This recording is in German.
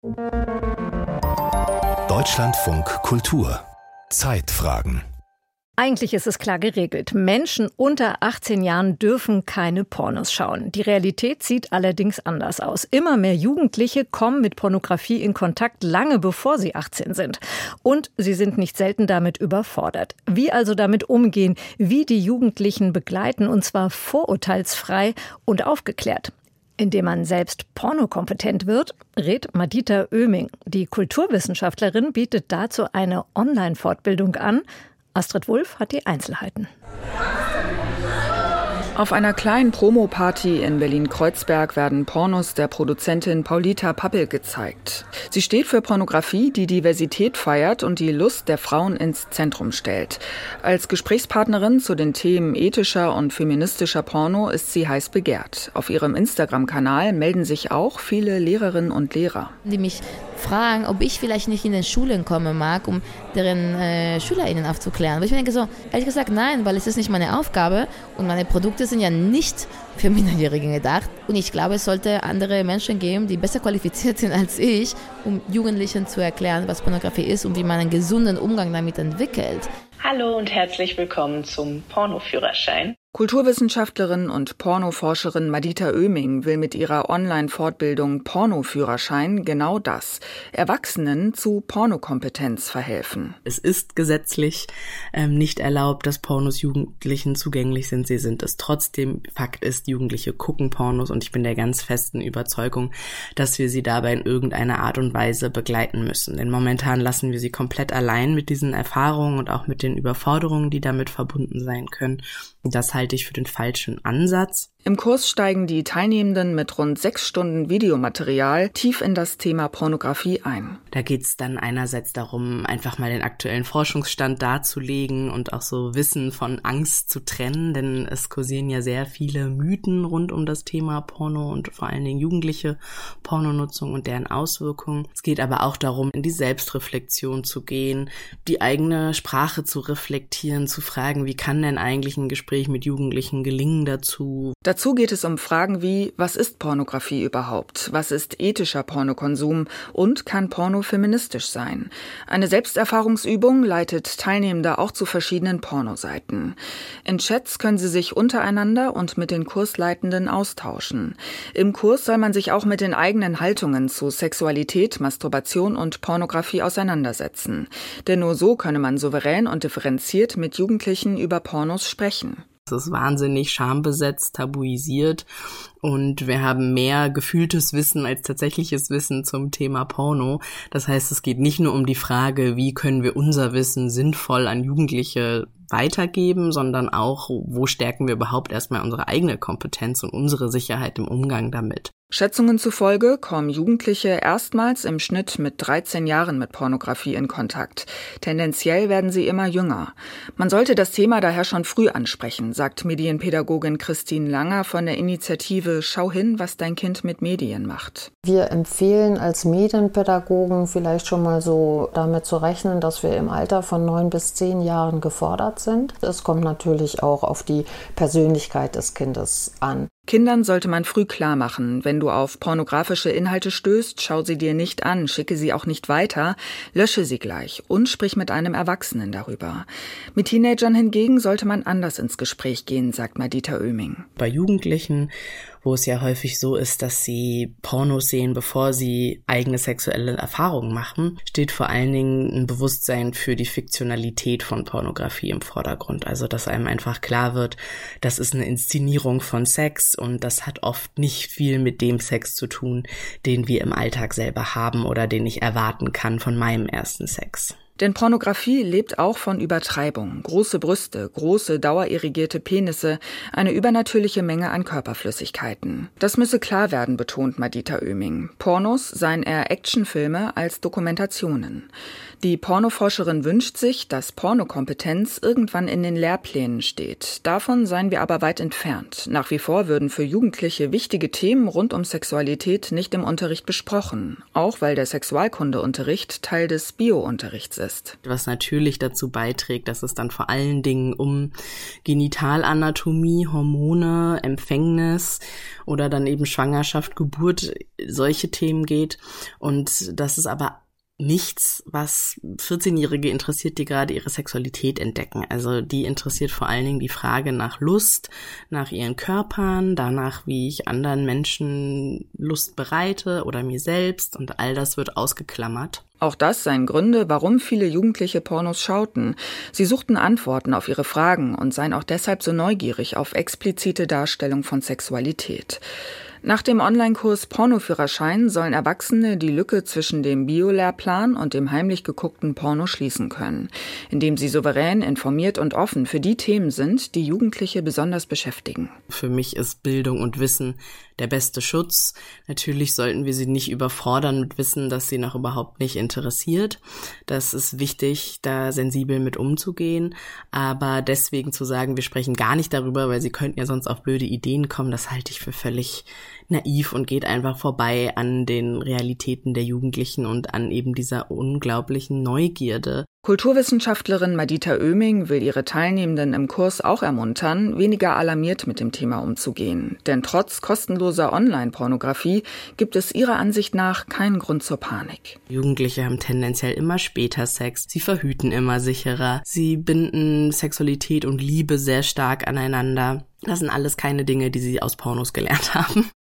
Deutschlandfunk Kultur. Zeitfragen. Eigentlich ist es klar geregelt. Menschen unter 18 Jahren dürfen keine Pornos schauen. Die Realität sieht allerdings anders aus. Immer mehr Jugendliche kommen mit Pornografie in Kontakt, lange bevor sie 18 sind. Und sie sind nicht selten damit überfordert. Wie also damit umgehen, wie die Jugendlichen begleiten, und zwar vorurteilsfrei und aufgeklärt. Indem man selbst pornokompetent wird, rät Madita Oeming. Die Kulturwissenschaftlerin bietet dazu eine Online-Fortbildung an. Astrid Wulff hat die Einzelheiten. Auf einer kleinen Promoparty in Berlin-Kreuzberg werden Pornos der Produzentin Paulita Pappel gezeigt. Sie steht für Pornografie, die Diversität feiert und die Lust der Frauen ins Zentrum stellt. Als Gesprächspartnerin zu den Themen ethischer und feministischer Porno ist sie heiß begehrt. Auf ihrem Instagram-Kanal melden sich auch viele Lehrerinnen und Lehrer. Die mich fragen, ob ich vielleicht nicht in den Schulen kommen mag, um deren SchülerInnen aufzuklären. Aber ich denke so, ehrlich gesagt, nein, weil es ist nicht meine Aufgabe und meine Produkte sind ja nicht für Minderjährige gedacht. Und ich glaube, es sollte andere Menschen geben, die besser qualifiziert sind als ich, um Jugendlichen zu erklären, was Pornografie ist und wie man einen gesunden Umgang damit entwickelt. Hallo und herzlich willkommen zum Pornoführerschein. Kulturwissenschaftlerin und Pornoforscherin Madita Oeming will mit ihrer Online-Fortbildung Pornoführerschein genau das: Erwachsenen zu Pornokompetenz verhelfen. Es ist gesetzlich nicht erlaubt, dass Pornos Jugendlichen zugänglich sind. Sie sind es trotzdem. Fakt ist, Jugendliche gucken Pornos und ich bin der ganz festen Überzeugung, dass wir sie dabei in irgendeiner Art und Weise begleiten müssen. Denn momentan lassen wir sie komplett allein mit diesen Erfahrungen und auch mit den Überforderungen, die damit verbunden sein können. Das halte ich für den falschen Ansatz. Im Kurs steigen die Teilnehmenden mit rund 6 Stunden Videomaterial tief in das Thema Pornografie ein. Da geht es dann einerseits darum, einfach mal den aktuellen Forschungsstand darzulegen und auch so Wissen von Angst zu trennen, denn es kursieren ja sehr viele Mythen rund um das Thema Porno und vor allen Dingen jugendliche Pornonutzung und deren Auswirkungen. Es geht aber auch darum, in die Selbstreflexion zu gehen, die eigene Sprache zu reflektieren, zu fragen, wie kann denn eigentlich ein Gespräch mit Jugendlichen gelingen dazu. Dazu geht es um Fragen wie: Was ist Pornografie überhaupt? Was ist ethischer Pornokonsum? Und kann Porno feministisch sein? Eine Selbsterfahrungsübung leitet Teilnehmende auch zu verschiedenen Pornoseiten. In Chats können sie sich untereinander und mit den Kursleitenden austauschen. Im Kurs soll man sich auch mit den eigenen Haltungen zu Sexualität, Masturbation und Pornografie auseinandersetzen. Denn nur so könne man souverän und differenziert mit Jugendlichen über Pornos sprechen. Es ist wahnsinnig schambesetzt, tabuisiert und wir haben mehr gefühltes Wissen als tatsächliches Wissen zum Thema Porno. Das heißt, es geht nicht nur um die Frage, wie können wir unser Wissen sinnvoll an Jugendliche weitergeben, sondern auch, wo stärken wir überhaupt erstmal unsere eigene Kompetenz und unsere Sicherheit im Umgang damit. Schätzungen zufolge kommen Jugendliche erstmals im Schnitt mit 13 Jahren mit Pornografie in Kontakt. Tendenziell werden sie immer jünger. Man sollte das Thema daher schon früh ansprechen, sagt Medienpädagogin Christine Langer von der Initiative Schau hin, was dein Kind mit Medien macht. Wir empfehlen als Medienpädagogen vielleicht schon mal so damit zu rechnen, dass wir im Alter von 9 bis 10 Jahren gefordert sind. Es kommt natürlich auch auf die Persönlichkeit des Kindes an. Kindern sollte man früh klar machen, wenn du auf pornografische Inhalte stößt, schau sie dir nicht an, schicke sie auch nicht weiter, lösche sie gleich und sprich mit einem Erwachsenen darüber. Mit Teenagern hingegen sollte man anders ins Gespräch gehen, sagt Madita Oeming. Bei Jugendlichen, wo es ja häufig so ist, dass sie Pornos sehen, bevor sie eigene sexuelle Erfahrungen machen, steht vor allen Dingen ein Bewusstsein für die Fiktionalität von Pornografie im Vordergrund. Also, dass einem einfach klar wird, das ist eine Inszenierung von Sex und das hat oft nicht viel mit dem Sex zu tun, den wir im Alltag selber haben oder den ich erwarten kann von meinem ersten Sex. Denn Pornografie lebt auch von Übertreibung. Große Brüste, große, dauerirrigierte Penisse, eine übernatürliche Menge an Körperflüssigkeiten. Das müsse klar werden, betont Madita Oeming. Pornos seien eher Actionfilme als Dokumentationen. Die Pornoforscherin wünscht sich, dass Pornokompetenz irgendwann in den Lehrplänen steht. Davon seien wir aber weit entfernt. Nach wie vor würden für Jugendliche wichtige Themen rund um Sexualität nicht im Unterricht besprochen. Auch weil der Sexualkundeunterricht Teil des Bio-Unterrichts ist. Was natürlich dazu beiträgt, dass es dann vor allen Dingen um Genitalanatomie, Hormone, Empfängnis oder dann eben Schwangerschaft, Geburt, solche Themen geht. Und das ist aber nichts, was 14-Jährige interessiert, die gerade ihre Sexualität entdecken. Also die interessiert vor allen Dingen die Frage nach Lust, nach ihren Körpern, danach, wie ich anderen Menschen Lust bereite oder mir selbst, und all das wird ausgeklammert. Auch das seien Gründe, warum viele Jugendliche Pornos schauten. Sie suchten Antworten auf ihre Fragen und seien auch deshalb so neugierig auf explizite Darstellung von Sexualität. Nach dem Online-Kurs Pornoführerschein sollen Erwachsene die Lücke zwischen dem Bio-Lehrplan und dem heimlich geguckten Porno schließen können, indem sie souverän, informiert und offen für die Themen sind, die Jugendliche besonders beschäftigen. Für mich ist Bildung und Wissen der beste Schutz. Natürlich sollten wir sie nicht überfordern mit Wissen, das sie noch überhaupt nicht interessiert. Das ist wichtig, da sensibel mit umzugehen. Aber deswegen zu sagen, wir sprechen gar nicht darüber, weil sie könnten ja sonst auf blöde Ideen kommen, das halte ich für völlig naiv und geht einfach vorbei an den Realitäten der Jugendlichen und an eben dieser unglaublichen Neugierde. Kulturwissenschaftlerin Madita Oeming will ihre Teilnehmenden im Kurs auch ermuntern, weniger alarmiert mit dem Thema umzugehen. Denn trotz kostenloser Online-Pornografie gibt es ihrer Ansicht nach keinen Grund zur Panik. Jugendliche haben tendenziell immer später Sex, sie verhüten immer sicherer, sie binden Sexualität und Liebe sehr stark aneinander. Das sind alles keine Dinge, die sie aus Pornos gelernt haben.